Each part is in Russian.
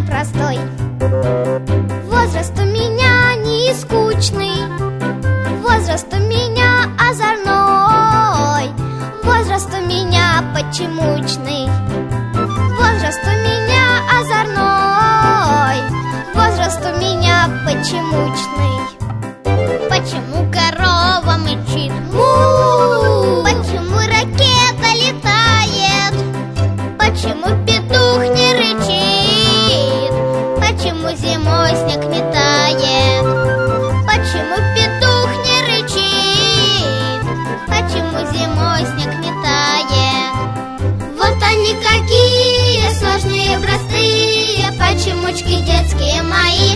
непростой. Возраст у меня не скучный, возраст у меня озорной, возраст у меня почемучный, возраст у меня озорной, возраст у меня почемучный. Почему корова мычит? Му! Почему ракета летает? Почему петух не рычит? Почему зимой снег не тает? Почему петух не рычит? Почему зимой снег не тает? Вот они какие сложные, простые почемучки детские мои.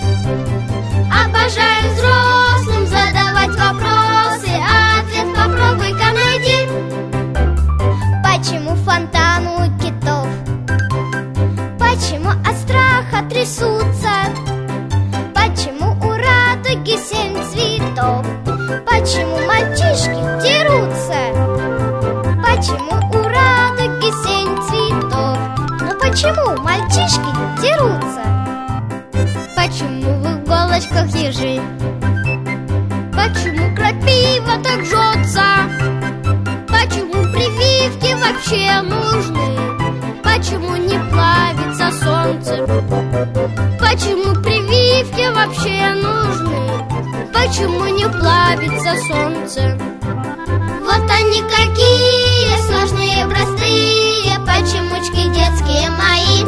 Обожаю взрослым задавать вопросы, а ответ попробуй-ка найди. Почему фонтан у китов? Почему от страха трясутся? Почему у радуги 7 цветов? Почему мальчишки дерутся? Почему у радуги 7 цветов? Ну почему мальчишки дерутся? Почему в иголочках ежи? Почему крапива так жжется? Почему прививки вообще нужны? Почему не плавится солнце? Почему прививки вообще нужны? Почему не плавится солнце? Вот они какие сложные, простые почемучки детские мои.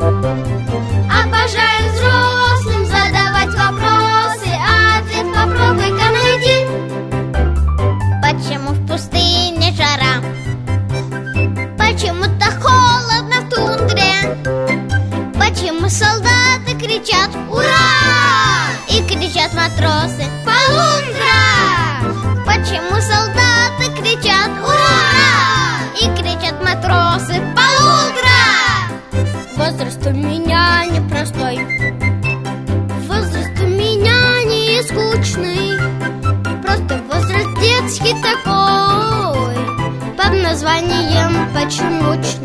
Обожаю взрослым задавать вопросы, а ответ попробуй-ка найди. Почему в пустыне жара? Почему-то холодно в тундре? Почему солдаты кричат «Ура!» и кричат матросы «Полундра!» Почему солдаты кричат «Ура!» и кричат матросы «Полундра!» Возраст у меня непростой, возраст у меня не скучный, просто возраст детский такой, под названием почемучный.